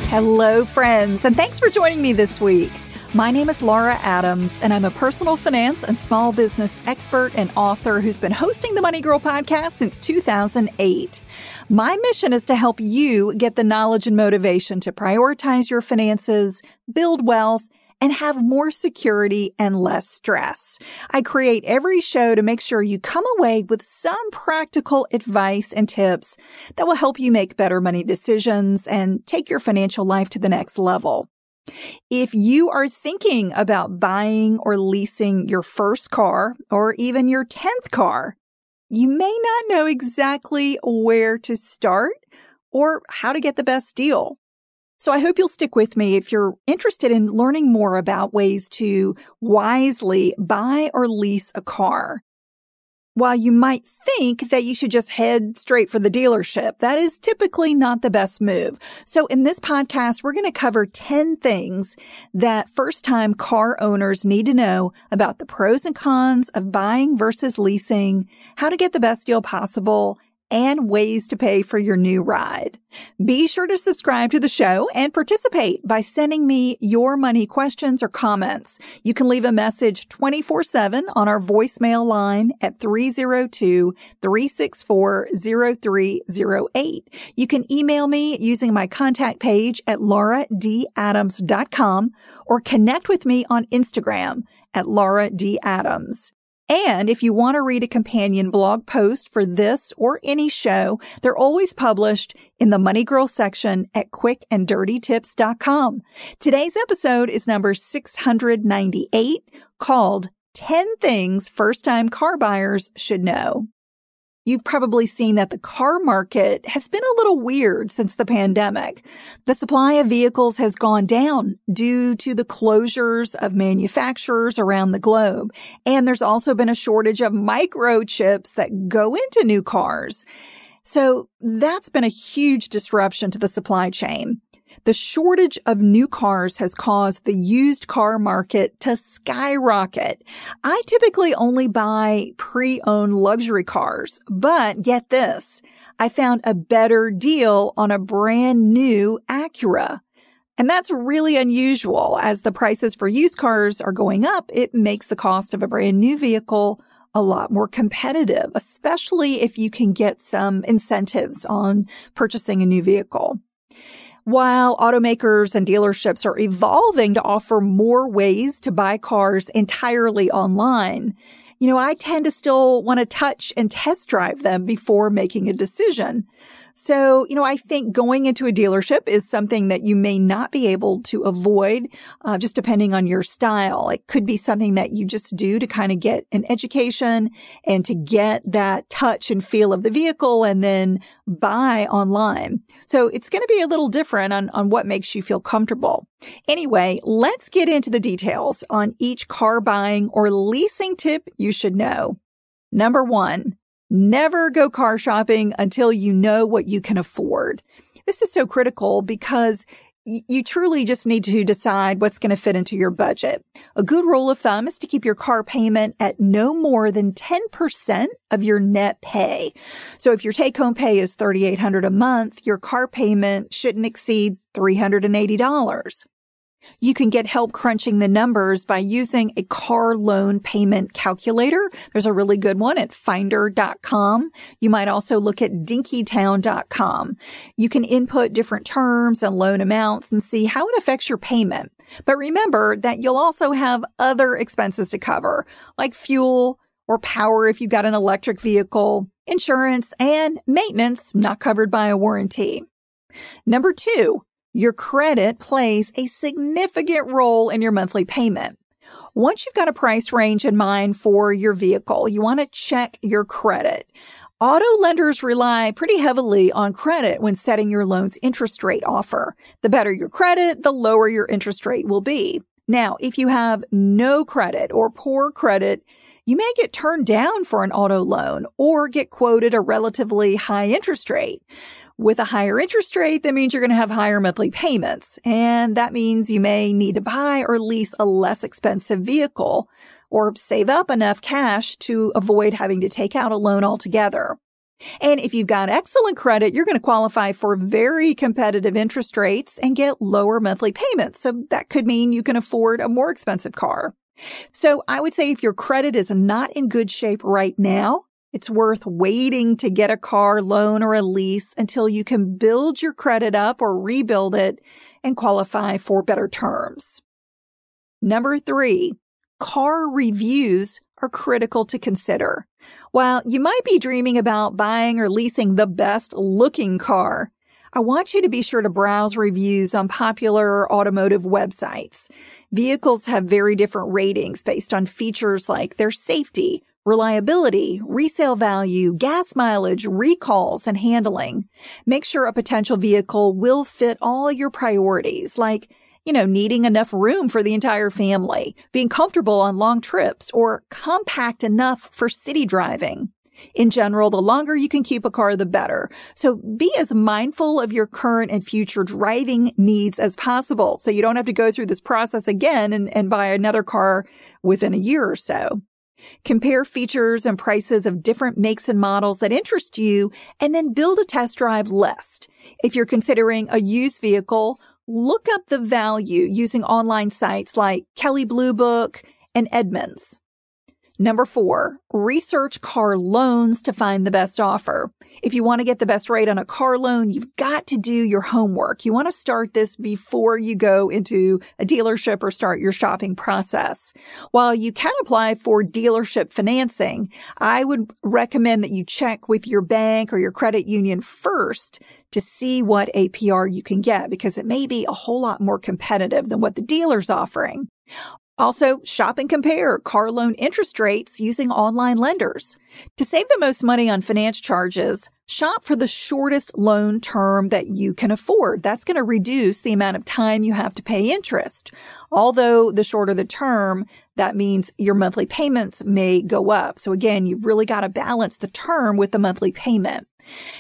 Hello, friends, and thanks for joining me this week. My name is Laura Adams, and I'm a personal finance and small business expert and author who's been hosting the Money Girl podcast since 2008. My mission is to help you get the knowledge and motivation to prioritize your finances, build wealth, and have more security and less stress. I create every show to make sure you come away with some practical advice and tips that will help you make better money decisions and take your financial life to the next level. If you are thinking about buying or leasing your first car or even your 10th car, you may not know exactly where to start or how to get the best deal. So I hope you'll stick with me if you're interested in learning more about ways to wisely buy or lease a car. While you might think that you should just head straight for the dealership, that is typically not the best move. So in this podcast, we're going to cover 10 things that first-time car owners need to know about the pros and cons of buying versus leasing, how to get the best deal possible, and ways to pay for your new ride. Be sure to subscribe to the show and participate by sending me your money questions or comments. You can leave a message 24/7 on our voicemail line at 302-364-0308. You can email me using my contact page at lauradadams.com or connect with me on Instagram at Laura D. Adams. And if you want to read a companion blog post for this or any show, they're always published in the Money Girl section at quickanddirtytips.com. Today's episode is number 698, called 10 Things First-Time Car Buyers Should Know. You've probably seen that the car market has been a little weird since the pandemic. The supply of vehicles has gone down due to the closures of manufacturers around the globe. And there's also been a shortage of microchips that go into new cars. So that's been a huge disruption to the supply chain. The shortage of new cars has caused the used car market to skyrocket. I typically only buy pre-owned luxury cars, but get this, I found a better deal on a brand new Acura. And that's really unusual. As the prices for used cars are going up, it makes the cost of a brand new vehicle a lot more competitive, especially if you can get some incentives on purchasing a new vehicle. While automakers and dealerships are evolving to offer more ways to buy cars entirely online, I tend to still want to touch and test drive them before making a decision. So, I think going into a dealership is something that you may not be able to avoid, just depending on your style. It could be something that you just do to kind of get an education and to get that touch and feel of the vehicle and then buy online. So it's going to be a little different on what makes you feel comfortable. Anyway, let's get into the details on each car buying or leasing tip you should know. Number 1. Never go car shopping until you know what you can afford. This is so critical because you truly just need to decide what's going to fit into your budget. A good rule of thumb is to keep your car payment at no more than 10% of your net pay. So if your take-home pay is $3,800 a month, your car payment shouldn't exceed $380. You can get help crunching the numbers by using a car loan payment calculator. There's a really good one at finder.com. You might also look at dinkytown.com. You can input different terms and loan amounts and see how it affects your payment. But remember that you'll also have other expenses to cover, like fuel or power if you've got an electric vehicle, insurance, and maintenance not covered by a warranty. Number 2. Your credit plays a significant role in your monthly payment. Once you've got a price range in mind for your vehicle, you want to check your credit. Auto lenders rely pretty heavily on credit when setting your loan's interest rate offer. The better your credit, the lower your interest rate will be. Now, if you have no credit or poor credit, you may get turned down for an auto loan or get quoted a relatively high interest rate. With a higher interest rate, that means you're going to have higher monthly payments. And that means you may need to buy or lease a less expensive vehicle or save up enough cash to avoid having to take out a loan altogether. And if you've got excellent credit, you're going to qualify for very competitive interest rates and get lower monthly payments. So that could mean you can afford a more expensive car. So I would say if your credit is not in good shape right now, it's worth waiting to get a car loan or a lease until you can build your credit up or rebuild it and qualify for better terms. Number 3, car reviews are critical to consider. While you might be dreaming about buying or leasing the best looking car, I want you to be sure to browse reviews on popular automotive websites. Vehicles have very different ratings based on features like their safety, reliability, resale value, gas mileage, recalls, and handling. Make sure a potential vehicle will fit all your priorities, like needing enough room for the entire family, being comfortable on long trips, or compact enough for city driving. In general, the longer you can keep a car, the better. So be as mindful of your current and future driving needs as possible so you don't have to go through this process again and buy another car within a year or so. Compare features and prices of different makes and models that interest you, and then build a test drive list. If you're considering a used vehicle, look up the value using online sites like Kelley Blue Book and Edmunds. Number 4, research car loans to find the best offer. If you want to get the best rate on a car loan, you've got to do your homework. You want to start this before you go into a dealership or start your shopping process. While you can apply for dealership financing, I would recommend that you check with your bank or your credit union first to see what APR you can get, because it may be a whole lot more competitive than what the dealer's offering. Also, shop and compare car loan interest rates using online lenders. To save the most money on finance charges, shop for the shortest loan term that you can afford. That's going to reduce the amount of time you have to pay interest. Although the shorter the term, that means your monthly payments may go up. So again, you've really got to balance the term with the monthly payment.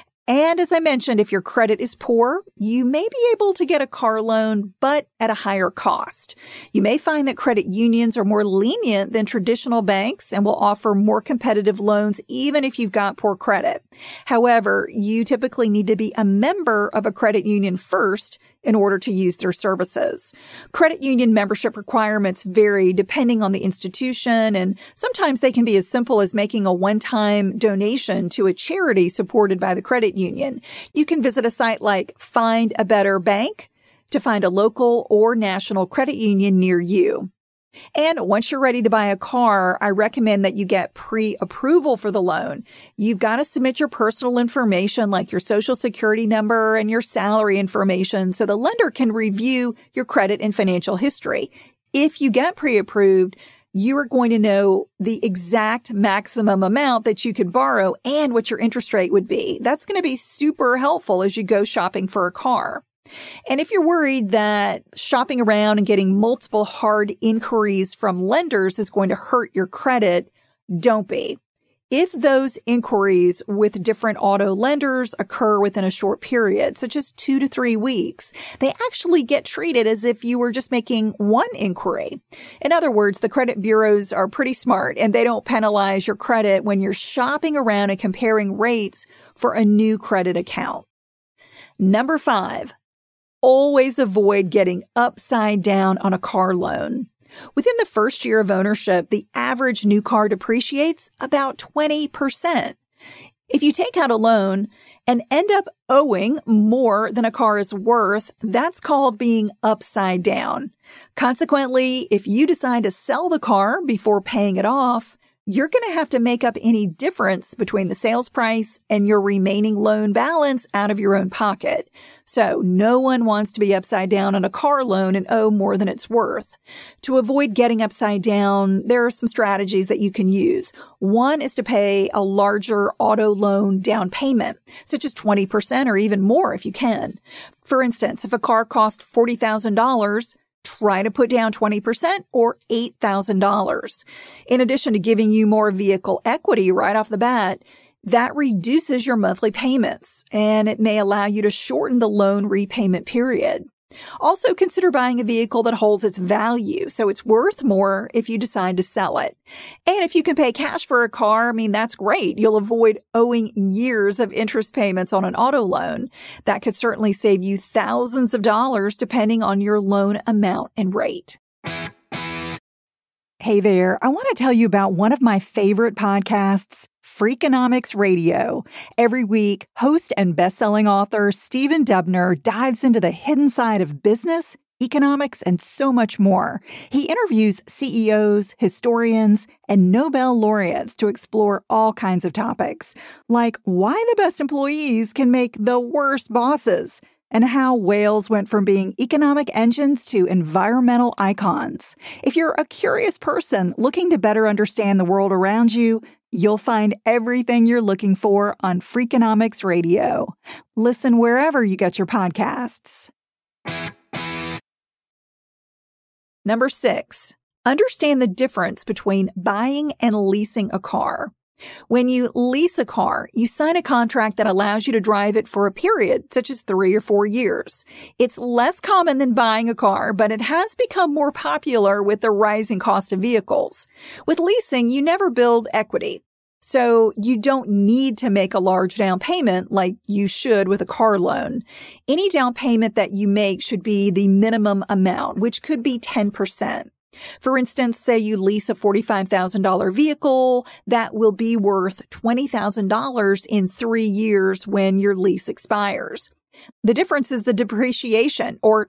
And as I mentioned, if your credit is poor, you may be able to get a car loan, but at a higher cost. You may find that credit unions are more lenient than traditional banks and will offer more competitive loans even if you've got poor credit. However, you typically need to be a member of a credit union first in order to use their services. Credit union membership requirements vary depending on the institution, and sometimes they can be as simple as making a one-time donation to a charity supported by the credit union. You can visit a site like Find a Better Bank to find a local or national credit union near you. And once you're ready to buy a car, I recommend that you get pre-approval for the loan. You've got to submit your personal information like your social security number and your salary information so the lender can review your credit and financial history. If you get pre-approved, you are going to know the exact maximum amount that you could borrow and what your interest rate would be. That's going to be super helpful as you go shopping for a car. And if you're worried that shopping around and getting multiple hard inquiries from lenders is going to hurt your credit, don't be. If those inquiries with different auto lenders occur within a short period, such as 2 to 3 weeks, they actually get treated as if you were just making one inquiry. In other words, the credit bureaus are pretty smart and they don't penalize your credit when you're shopping around and comparing rates for a new credit account. Number 5. Always avoid getting upside down on a car loan. Within the first year of ownership, the average new car depreciates about 20%. If you take out a loan and end up owing more than a car is worth, that's called being upside down. Consequently, if you decide to sell the car before paying it off, you're going to have to make up any difference between the sales price and your remaining loan balance out of your own pocket. So no one wants to be upside down on a car loan and owe more than it's worth. To avoid getting upside down, there are some strategies that you can use. One is to pay a larger auto loan down payment, such as 20% or even more if you can. For instance, if a car costs $40,000, try to put down 20% or $8,000. In addition to giving you more vehicle equity right off the bat, that reduces your monthly payments and it may allow you to shorten the loan repayment period. Also, consider buying a vehicle that holds its value, so it's worth more if you decide to sell it. And if you can pay cash for a car, that's great. You'll avoid owing years of interest payments on an auto loan. That could certainly save you thousands of dollars depending on your loan amount and rate. Hey there, I want to tell you about one of my favorite podcasts, Freakonomics Radio. Every week, host and best-selling author Stephen Dubner dives into the hidden side of business, economics, and so much more. He interviews CEOs, historians, and Nobel laureates to explore all kinds of topics, like why the best employees can make the worst bosses, and how whales went from being economic engines to environmental icons. If you're a curious person looking to better understand the world around you, you'll find everything you're looking for on Freakonomics Radio. Listen wherever you get your podcasts. Number 6, understand the difference between buying and leasing a car. When you lease a car, you sign a contract that allows you to drive it for a period, such as 3 or 4 years. It's less common than buying a car, but it has become more popular with the rising cost of vehicles. With leasing, you never build equity, so you don't need to make a large down payment like you should with a car loan. Any down payment that you make should be the minimum amount, which could be 10%. For instance, say you lease a $45,000 vehicle that will be worth $20,000 in 3 years when your lease expires. The difference is the depreciation, or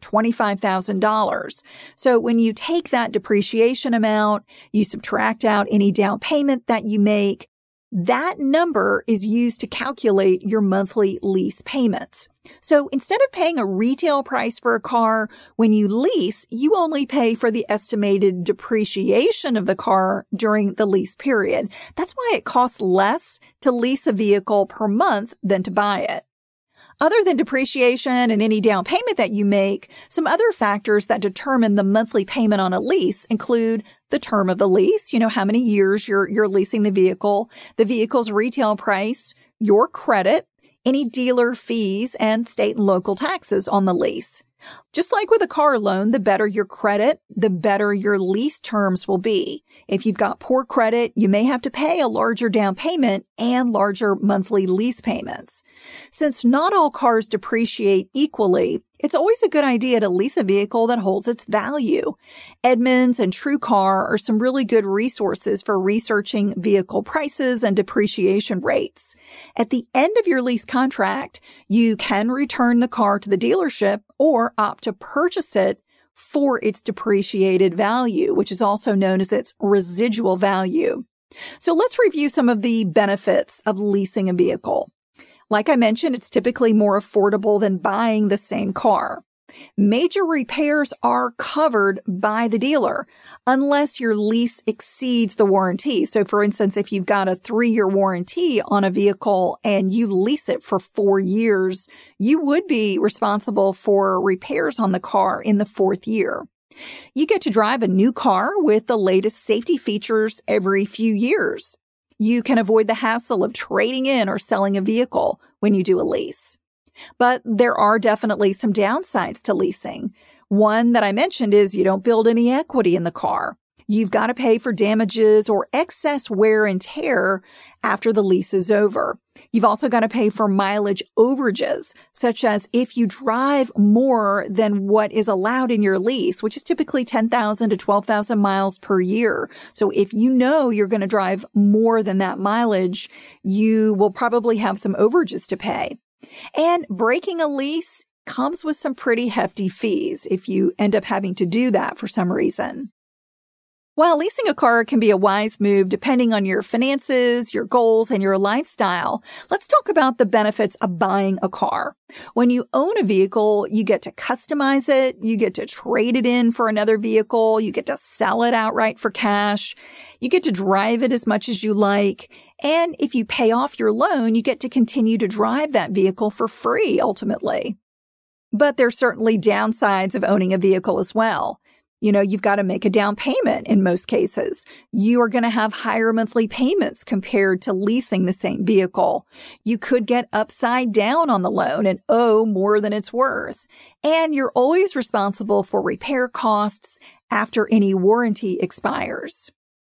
$25,000. So when you take that depreciation amount, you subtract out any down payment that you make, that number is used to calculate your monthly lease payments. So instead of paying a retail price for a car, when you lease, you only pay for the estimated depreciation of the car during the lease period. That's why it costs less to lease a vehicle per month than to buy it. Other than depreciation and any down payment that you make, some other factors that determine the monthly payment on a lease include the term of the lease, how many years you're leasing the vehicle's retail price, your credit, any dealer fees, and state and local taxes on the lease. Just like with a car loan, the better your credit, the better your lease terms will be. If you've got poor credit, you may have to pay a larger down payment and larger monthly lease payments. Since not all cars depreciate equally, it's always a good idea to lease a vehicle that holds its value. Edmunds and TrueCar are some really good resources for researching vehicle prices and depreciation rates. At the end of your lease contract, you can return the car to the dealership or opt to purchase it for its depreciated value, which is also known as its residual value. So let's review some of the benefits of leasing a vehicle. Like I mentioned, it's typically more affordable than buying the same car. Major repairs are covered by the dealer unless your lease exceeds the warranty. So for instance, if you've got a 3-year warranty on a vehicle and you lease it for 4 years, you would be responsible for repairs on the car in the 4th year. You get to drive a new car with the latest safety features every few years. You can avoid the hassle of trading in or selling a vehicle when you do a lease. But there are definitely some downsides to leasing. One that I mentioned is you don't build any equity in the car. You've got to pay for damages or excess wear and tear after the lease is over. You've also got to pay for mileage overages, such as if you drive more than what is allowed in your lease, which is typically 10,000 to 12,000 miles per year. So if you know you're going to drive more than that mileage, you will probably have some overages to pay. And breaking a lease comes with some pretty hefty fees if you end up having to do that for some reason. While leasing a car can be a wise move depending on your finances, your goals, and your lifestyle, let's talk about the benefits of buying a car. When you own a vehicle, you get to customize it, you get to trade it in for another vehicle, you get to sell it outright for cash, you get to drive it as much as you like, and if you pay off your loan, you get to continue to drive that vehicle for free ultimately. But there's certainly downsides of owning a vehicle as well. You've got to make a down payment in most cases. You are going to have higher monthly payments compared to leasing the same vehicle. You could get upside down on the loan and owe more than it's worth. And you're always responsible for repair costs after any warranty expires.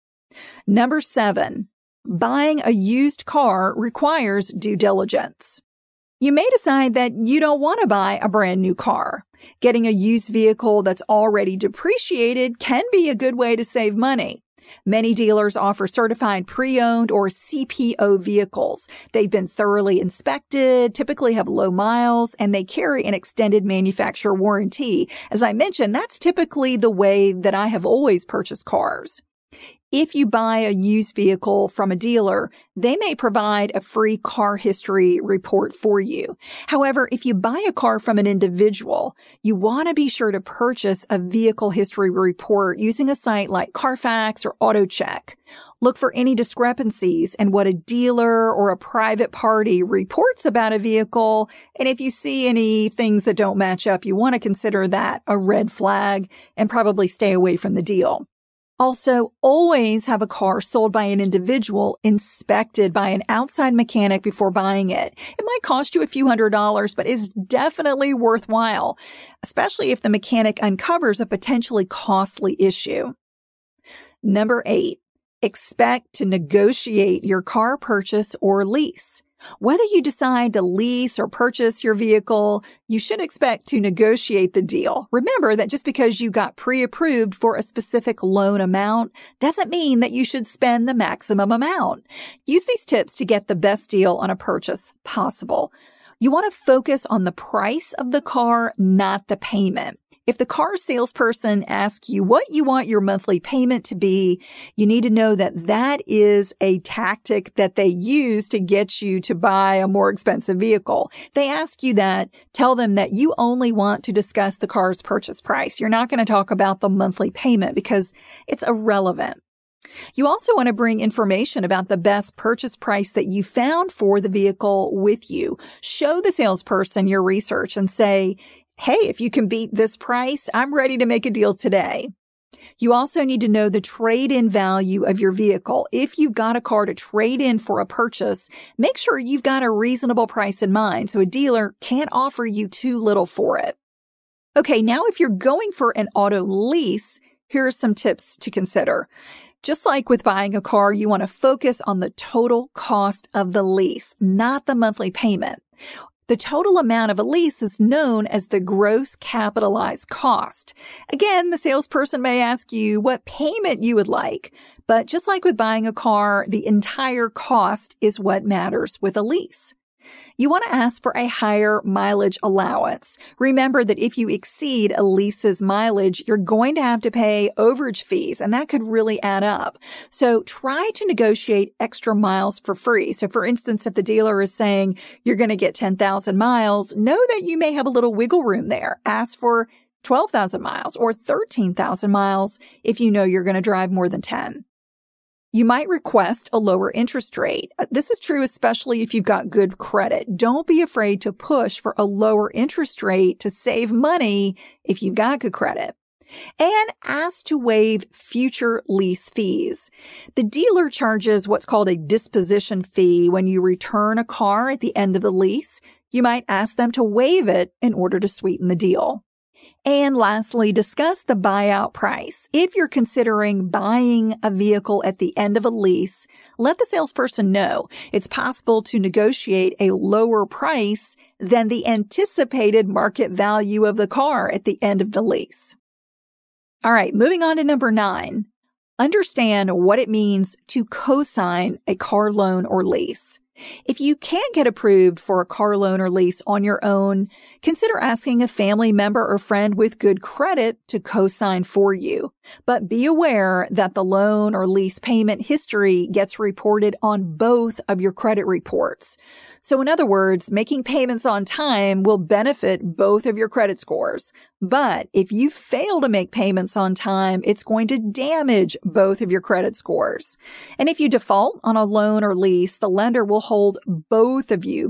Number 7, buying a used car requires due diligence. You may decide that you don't want to buy a brand new car. Getting a used vehicle that's already depreciated can be a good way to save money. Many dealers offer certified pre-owned or CPO vehicles. They've been thoroughly inspected, typically have low miles, and they carry an extended manufacturer warranty. As I mentioned, that's typically the way that I have always purchased cars. If you buy a used vehicle from a dealer, they may provide a free car history report for you. However, if you buy a car from an individual, you want to be sure to purchase a vehicle history report using a site like Carfax or AutoCheck. Look for any discrepancies in what a dealer or a private party reports about a vehicle. And if you see any things that don't match up, you want to consider that a red flag and probably stay away from the deal. Also, always have a car sold by an individual inspected by an outside mechanic before buying it. It might cost you a few $100s, but it's definitely worthwhile, especially if the mechanic uncovers a potentially costly issue. Number 8, expect to negotiate your car purchase or lease. Whether you decide to lease or purchase your vehicle, you should expect to negotiate the deal. Remember that just because you got pre-approved for a specific loan amount doesn't mean that you should spend the maximum amount. Use these tips to get the best deal on a purchase possible. You want to focus on the price of the car, not the payment. If the car salesperson asks you what you want your monthly payment to be, you need to know that that is a tactic that they use to get you to buy a more expensive vehicle. If they ask you that, tell them that you only want to discuss the car's purchase price. You're not going to talk about the monthly payment because it's irrelevant. You also want to bring information about the best purchase price that you found for the vehicle with you. Show the salesperson your research and say, hey, if you can beat this price, I'm ready to make a deal today. You also need to know the trade-in value of your vehicle. If you've got a car to trade in for a purchase, make sure you've got a reasonable price in mind so a dealer can't offer you too little for it. Okay, now if you're going for an auto lease, here are some tips to consider. Just like with buying a car, you want to focus on the total cost of the lease, not the monthly payment. The total amount of a lease is known as the gross capitalized cost. Again, the salesperson may ask you what payment you would like, but just like with buying a car, the entire cost is what matters with a lease. You want to ask for a higher mileage allowance. Remember that if you exceed a lease's mileage, you're going to have to pay overage fees, and that could really add up. So try to negotiate extra miles for free. So for instance, if the dealer is saying you're going to get 10,000 miles, know that you may have a little wiggle room there. Ask for 12,000 miles or 13,000 miles if you know you're going to drive more than 10. You might request a lower interest rate. This is true especially if you've got good credit. Don't be afraid to push for a lower interest rate to save money if you've got good credit. And ask to waive future lease fees. The dealer charges what's called a disposition fee when you return a car at the end of the lease. You might ask them to waive it in order to sweeten the deal. And lastly, discuss the buyout price. If you're considering buying a vehicle at the end of a lease, let the salesperson know it's possible to negotiate a lower price than the anticipated market value of the car at the end of the lease. All right, moving on to number 9. Understand what it means to co-sign a car loan or lease. If you can't get approved for a car loan or lease on your own, consider asking a family member or friend with good credit to co-sign for you. But be aware that the loan or lease payment history gets reported on both of your credit reports. So in other words, making payments on time will benefit both of your credit scores. But if you fail to make payments on time, it's going to damage both of your credit scores. And if you default on a loan or lease, the lender will hold both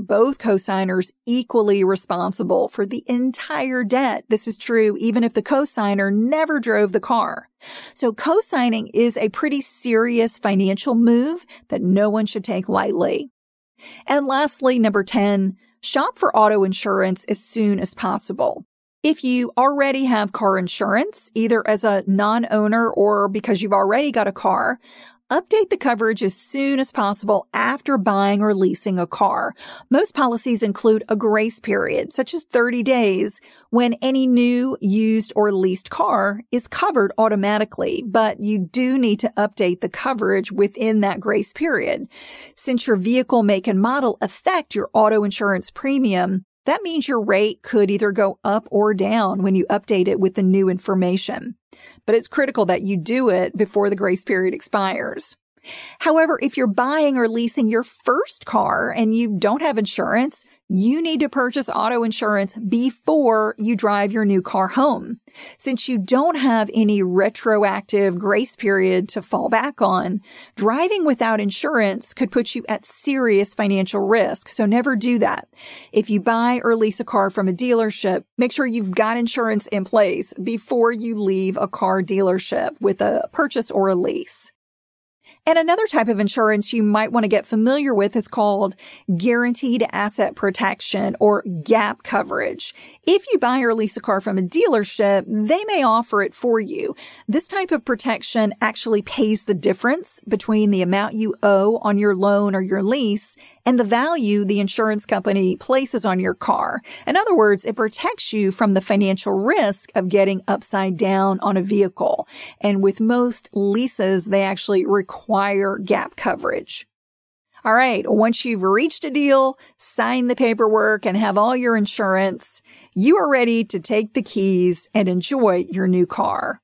co-signers equally responsible for the entire debt. This is true even if the co-signer never drove the car. So co-signing is a pretty serious financial move that no one should take lightly. And lastly, number 10, shop for auto insurance as soon as possible. If you already have car insurance, either as a non-owner or because you've already got a car, update the coverage as soon as possible after buying or leasing a car. Most policies include a grace period, such as 30 days, when any new, used, or leased car is covered automatically, but you do need to update the coverage within that grace period. Since your vehicle make and model affect your auto insurance premium, that means your rate could either go up or down when you update it with the new information. But it's critical that you do it before the grace period expires. However, if you're buying or leasing your first car and you don't have insurance, you need to purchase auto insurance before you drive your new car home. Since you don't have any retroactive grace period to fall back on, driving without insurance could put you at serious financial risk, so never do that. If you buy or lease a car from a dealership, make sure you've got insurance in place before you leave a car dealership with a purchase or a lease. And another type of insurance you might want to get familiar with is called Guaranteed Asset Protection, or GAP coverage. If you buy or lease a car from a dealership, they may offer it for you. This type of protection actually pays the difference between the amount you owe on your loan or your lease and the value the insurance company places on your car. In other words, it protects you from the financial risk of getting upside down on a vehicle. And with most leases, they actually require GAP coverage. All right, once you've reached a deal, sign the paperwork, and have all your insurance, you are ready to take the keys and enjoy your new car.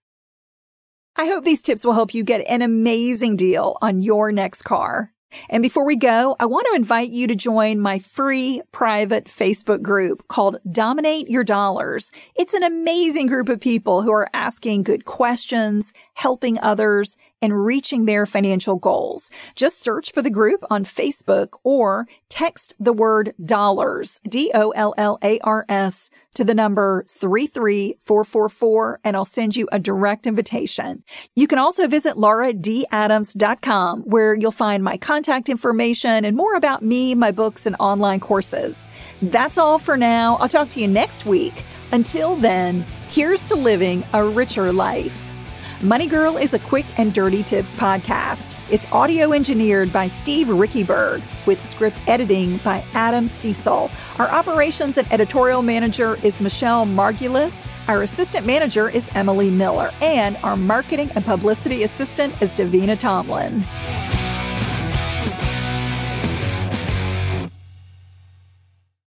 I hope these tips will help you get an amazing deal on your next car. And before we go, I want to invite you to join my free private Facebook group called Dominate Your Dollars. It's an amazing group of people who are asking good questions, helping others, and reaching their financial goals. Just search for the group on Facebook or text the word dollars, DOLLARS, to the number 33444, and I'll send you a direct invitation. You can also visit lauradadams.com, where you'll find my contact information and more about me, my books, and online courses. That's all for now. I'll talk to you next week. Until then, here's to living a richer life. Money Girl is a quick and dirty tips podcast. It's audio engineered by Steve Rickyberg with script editing by Adam Cecil. Our operations and editorial manager is Michelle Margulis. Our assistant manager is Emily Miller. And our marketing and publicity assistant is Davina Tomlin.